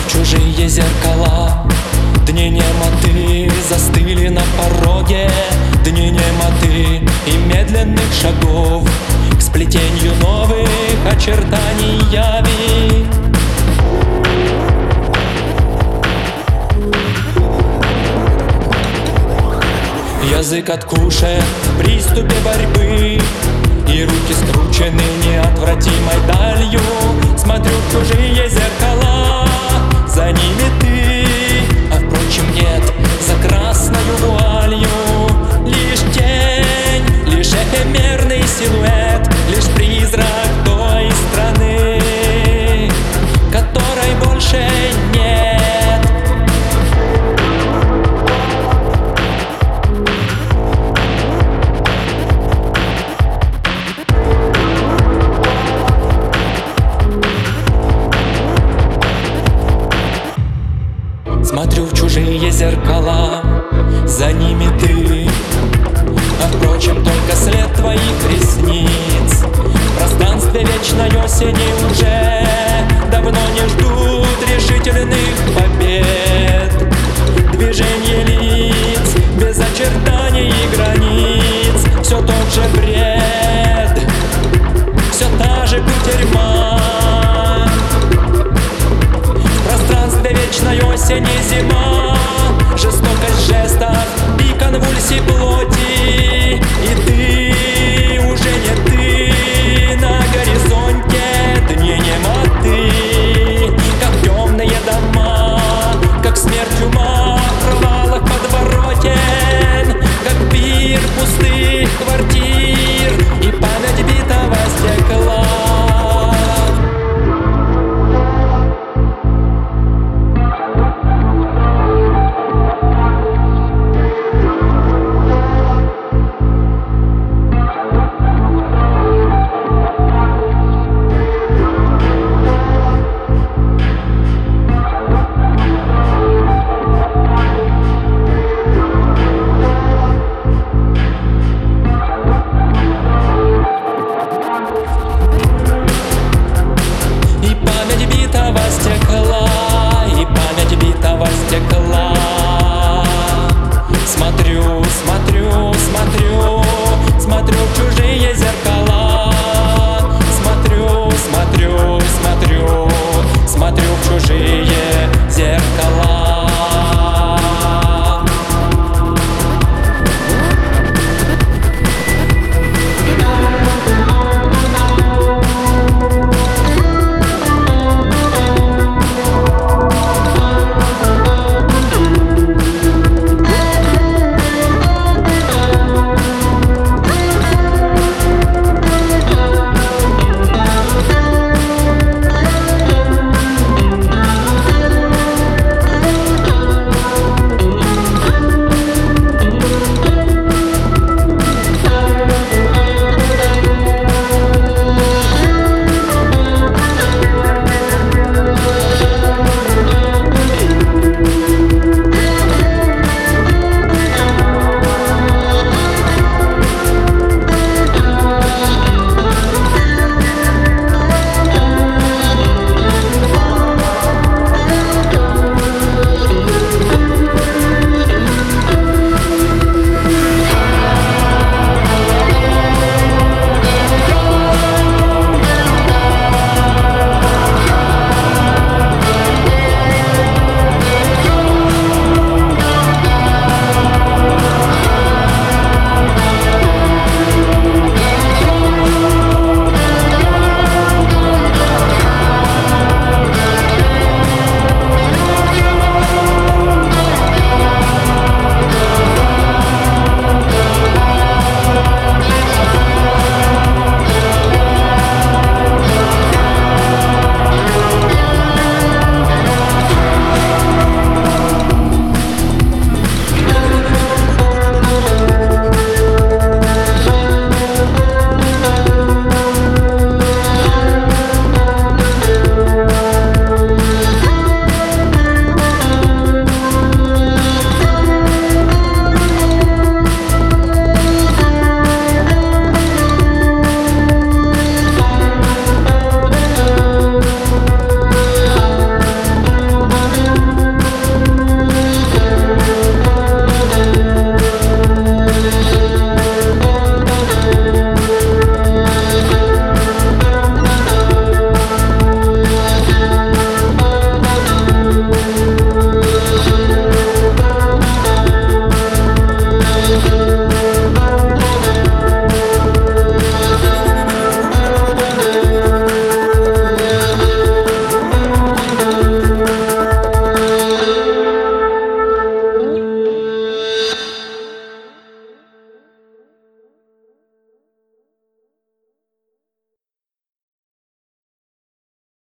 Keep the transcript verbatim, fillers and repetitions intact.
чужие зеркала. Дни немоты застыли на пороге, дни немоты и медленных шагов к сплетению новых очертаний яви. Язык откушен в приступе борьбы, и руки скручены неотвратимой далью. Смотрю в чужие зеркала, за ними ты, а впрочем нет, за красною вуалью. Лишь тень, лишь эфемерный силуэт, лишь призрак той страны, которой больше нет. Смотрю в чужие зеркала, за ними ты, а впрочем только след твоих ресниц. В пространстве вечной осени уже